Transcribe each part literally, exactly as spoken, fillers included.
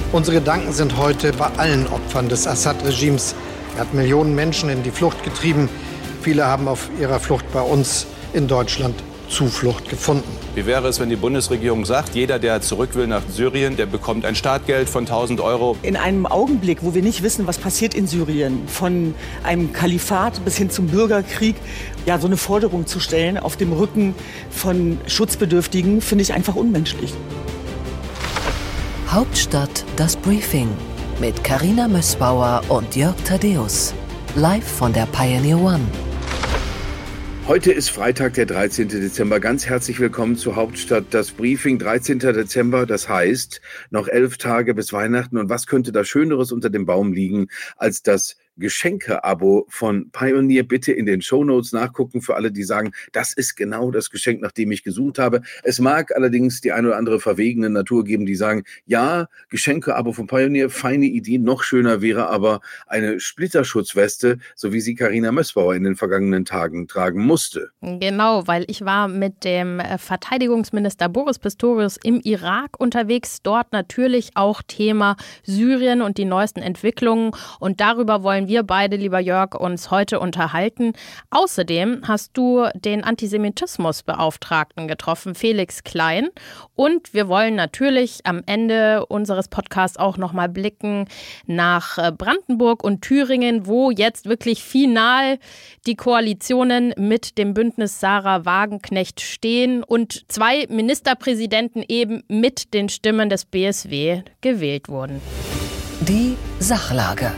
Unsere Gedanken sind heute bei allen Opfern des Assad-Regimes. Er hat Millionen Menschen in die Flucht getrieben. Viele haben auf ihrer Flucht bei uns in Deutschland Zuflucht gefunden. Wie wäre es, wenn die Bundesregierung sagt, jeder, der zurück will nach Syrien, der bekommt ein Startgeld von tausend Euro? In einem Augenblick, wo wir nicht wissen, was passiert in Syrien, von einem Kalifat bis hin zum Bürgerkrieg, ja, so eine Forderung zu stellen auf dem Rücken von Schutzbedürftigen, finde ich einfach unmenschlich. Hauptstadt, das Briefing mit Carina Mössbauer und Jörg Thaddeus. Live von der Pioneer One. Heute ist Freitag, der dreizehnten Dezember. Ganz herzlich willkommen zu Hauptstadt, das Briefing. dreizehnten Dezember, das heißt, noch elf Tage bis Weihnachten. Und was könnte da Schöneres unter dem Baum liegen, als das Geschenke-Abo von Pioneer? Bitte in den Shownotes nachgucken für alle, die sagen, das ist genau das Geschenk, nach dem ich gesucht habe. Es mag allerdings die eine oder andere verwegene Natur geben, die sagen, ja, Geschenke-Abo von Pioneer, feine Idee, noch schöner wäre aber eine Splitterschutzweste, so wie sie Carina Mössbauer in den vergangenen Tagen tragen musste. Genau, weil ich war mit dem Verteidigungsminister Boris Pistorius im Irak unterwegs, dort natürlich auch Thema Syrien und die neuesten Entwicklungen, und darüber wollen wir beide, lieber Jörg, uns heute unterhalten. Außerdem hast du den Antisemitismusbeauftragten getroffen, Felix Klein. Und wir wollen natürlich am Ende unseres Podcasts auch nochmal blicken nach Brandenburg und Thüringen, wo jetzt wirklich final die Koalitionen mit dem Bündnis Sarah Wagenknecht stehen und zwei Ministerpräsidenten eben mit den Stimmen des B S W gewählt wurden. Die Sachlage.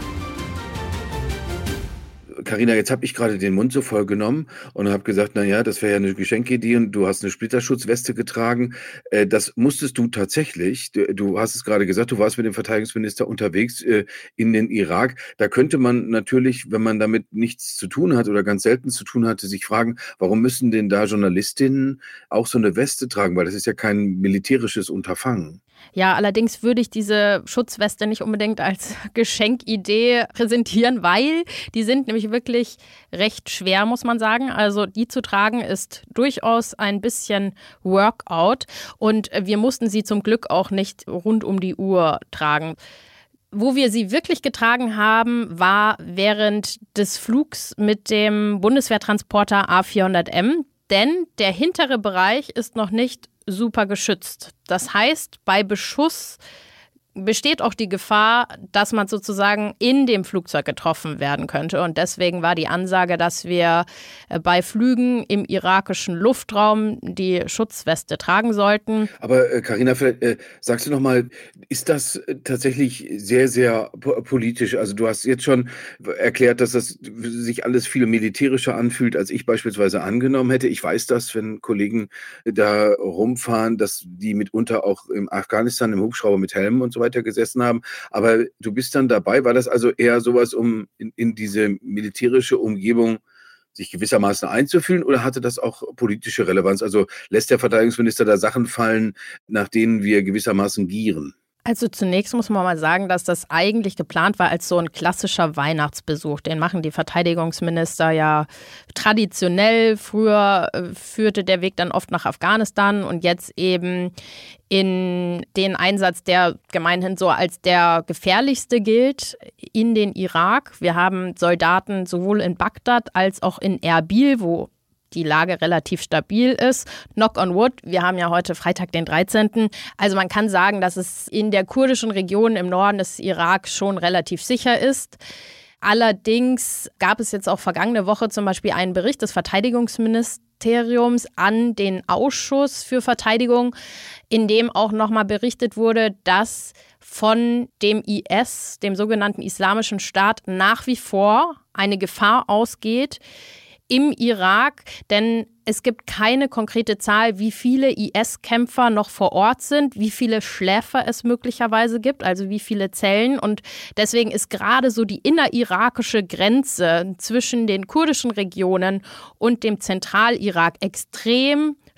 Carina, jetzt habe ich gerade den Mund so voll genommen und habe gesagt, na ja, das wäre ja eine Geschenkidee und du hast eine Splitterschutzweste getragen. Äh, das musstest du tatsächlich. Du, du hast es gerade gesagt, du warst mit dem Verteidigungsminister unterwegs äh, in den Irak. Da könnte man natürlich, wenn man damit nichts zu tun hat oder ganz selten zu tun hatte, sich fragen, warum müssen denn da Journalistinnen auch so eine Weste tragen? Weil das ist ja kein militärisches Unterfangen. Ja, allerdings würde ich diese Schutzweste nicht unbedingt als Geschenkidee präsentieren, weil die sind nämlich wirklich recht schwer, muss man sagen. Also die zu tragen ist durchaus ein bisschen Workout und wir mussten sie zum Glück auch nicht rund um die Uhr tragen. Wo wir sie wirklich getragen haben, war während des Flugs mit dem Bundeswehrtransporter A vierhundert M, denn der hintere Bereich ist noch nicht super geschützt. Das heißt, bei Beschuss besteht auch die Gefahr, dass man sozusagen in dem Flugzeug getroffen werden könnte. Und deswegen war die Ansage, dass wir bei Flügen im irakischen Luftraum die Schutzweste tragen sollten. Aber äh, Carina, vielleicht äh, sagst du noch mal, ist das äh, tatsächlich sehr, sehr po- politisch? Also du hast jetzt schon erklärt, dass das sich alles viel militärischer anfühlt, als ich beispielsweise angenommen hätte. Ich weiß das, wenn Kollegen da rumfahren, dass die mitunter auch im Afghanistan im Hubschrauber mit Helmen und so weiter gesessen haben. Aber du bist dann dabei. War das also eher sowas, um in, in diese militärische Umgebung sich gewissermaßen einzufühlen, oder hatte das auch politische Relevanz? Also lässt der Verteidigungsminister da Sachen fallen, nach denen wir gewissermaßen gieren? Also zunächst muss man mal sagen, dass das eigentlich geplant war als so ein klassischer Weihnachtsbesuch. Den machen die Verteidigungsminister ja traditionell. Früher äh, führte der Weg dann oft nach Afghanistan und jetzt eben in den Einsatz, der gemeinhin so als der gefährlichste gilt, in den Irak. Wir haben Soldaten sowohl in Bagdad als auch in Erbil, wo die Lage relativ stabil ist. Knock on wood, wir haben ja heute Freitag, den dreizehnten Also man kann sagen, dass es in der kurdischen Region im Norden des Irak schon relativ sicher ist. Allerdings gab es jetzt auch vergangene Woche zum Beispiel einen Bericht des Verteidigungsministeriums an den Ausschuss für Verteidigung, in dem auch nochmal berichtet wurde, dass von dem I S, dem sogenannten Islamischen Staat, nach wie vor eine Gefahr ausgeht im Irak, denn es gibt keine konkrete Zahl, wie viele I S-Kämpfer noch vor Ort sind, wie viele Schläfer es möglicherweise gibt, also wie viele Zellen. Und deswegen ist gerade so die innerirakische Grenze zwischen den kurdischen Regionen und dem Zentralirak extrem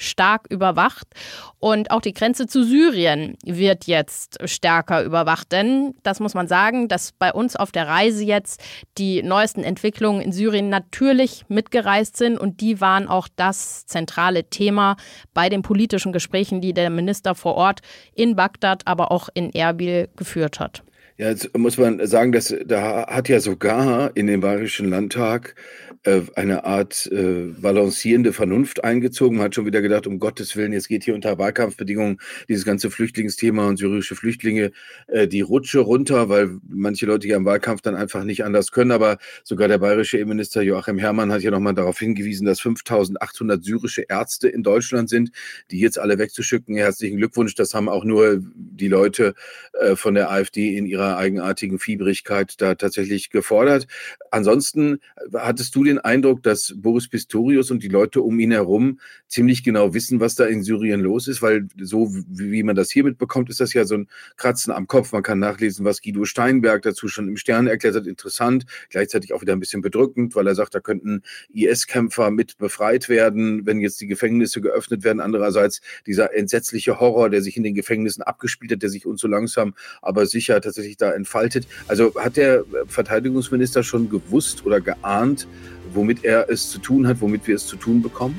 stark überwacht. Und auch die Grenze zu Syrien wird jetzt stärker überwacht. Denn, das muss man sagen, dass bei uns auf der Reise jetzt die neuesten Entwicklungen in Syrien natürlich mitgereist sind. Und die waren auch das zentrale Thema bei den politischen Gesprächen, die der Minister vor Ort in Bagdad, aber auch in Erbil geführt hat. Ja, jetzt muss man sagen, dass da hat ja sogar in den Bayerischen Landtag äh, eine Art äh, balancierende Vernunft eingezogen. Man hat schon wieder gedacht, um Gottes Willen, jetzt geht hier unter Wahlkampfbedingungen dieses ganze Flüchtlingsthema und syrische Flüchtlinge äh, die Rutsche runter, weil manche Leute ja im Wahlkampf dann einfach nicht anders können. Aber sogar der bayerische Innenminister Joachim Herrmann hat ja nochmal darauf hingewiesen, dass fünftausendachthundert syrische Ärzte in Deutschland sind, die jetzt alle wegzuschicken. Herzlichen Glückwunsch, das haben auch nur die Leute äh, von der AfD in ihrer eigenartigen Fieberigkeit da tatsächlich gefordert. Ansonsten hattest du den Eindruck, dass Boris Pistorius und die Leute um ihn herum ziemlich genau wissen, was da in Syrien los ist, weil so wie man das hier mitbekommt, ist das ja so ein Kratzen am Kopf. Man kann nachlesen, was Guido Steinberg dazu schon im Stern erklärt hat. Interessant, gleichzeitig auch wieder ein bisschen bedrückend, weil er sagt, da könnten I S-Kämpfer mit befreit werden, wenn jetzt die Gefängnisse geöffnet werden. Andererseits dieser entsetzliche Horror, der sich in den Gefängnissen abgespielt hat, der sich uns so langsam aber sicher tatsächlich da entfaltet. Also hat der Verteidigungsminister schon gewusst oder geahnt, womit er es zu tun hat, womit wir es zu tun bekommen?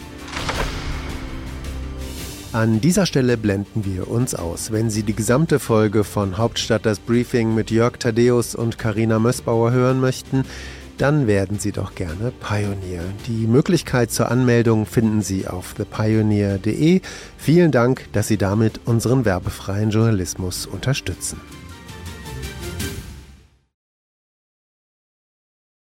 An dieser Stelle blenden wir uns aus. Wenn Sie die gesamte Folge von Hauptstadt das Briefing mit Jörg Thaddeus und Carina Mössbauer hören möchten, dann werden Sie doch gerne Pionier. Die Möglichkeit zur Anmeldung finden Sie auf the pioneer punkt de. Vielen Dank, dass Sie damit unseren werbefreien Journalismus unterstützen.